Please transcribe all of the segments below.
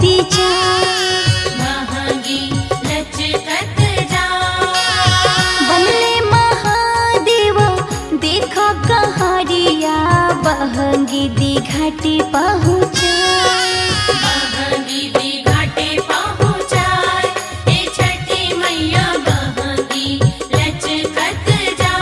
लचकती जा। महंगी लचकत जा। बनले महादेव देखो कहारिया बहंगी दी घाटी पहुँचा। महंगी दी घाटे पहुँचाए ए छठी मैया महंगी लचकत जा।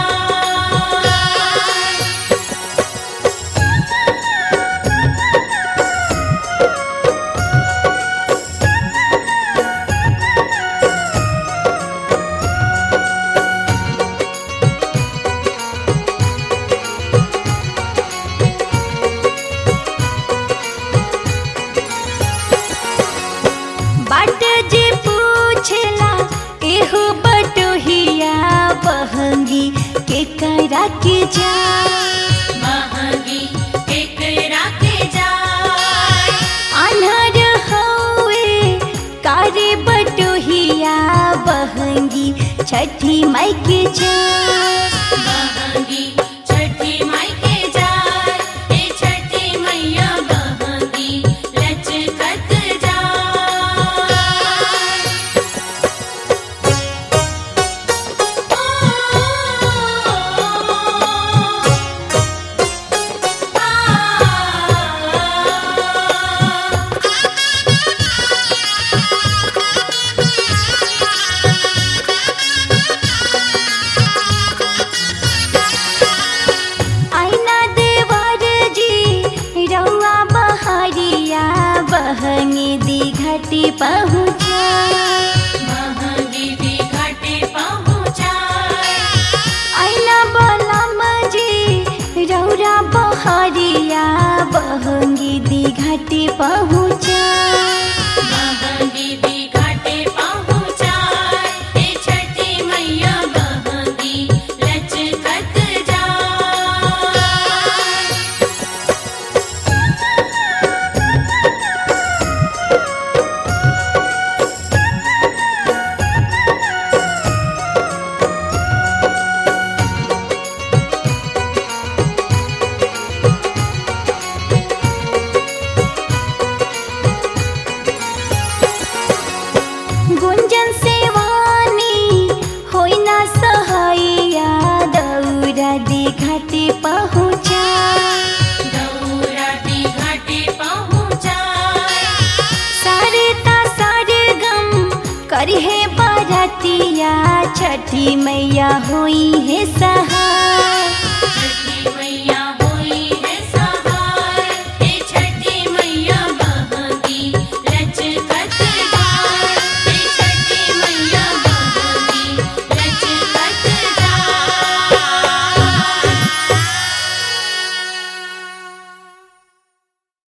बाट जे पूछला एहो बटोहिया बहंगी के करा के जा। महंगी केकरा के जाए। अनहर हवे कारे बटोहिया बहंगी छठी माई के जा। महंगी छठी माई के जाए ए छठी मैया महंगी लचकत जा। आईना देवर जी रउआ बहरिया बहंगी दी घाटी पहुँचा। महंगी दी घाटे पहुँचाए। आईना बलम जी रउरा बहरिया बहंगी दी घाटी पहुँचा। महंगी दी घाटे पहुँचाए ए छठी मैया महंगी लचकत जा। गुंजन सेवानी होई ना सहाइया दौरा दी घाटी पहुँचा। दौरा दी घाटे पहुँचाए। सारे ता सारे गम करी है बारातिया छठी मैया होई है सहाय।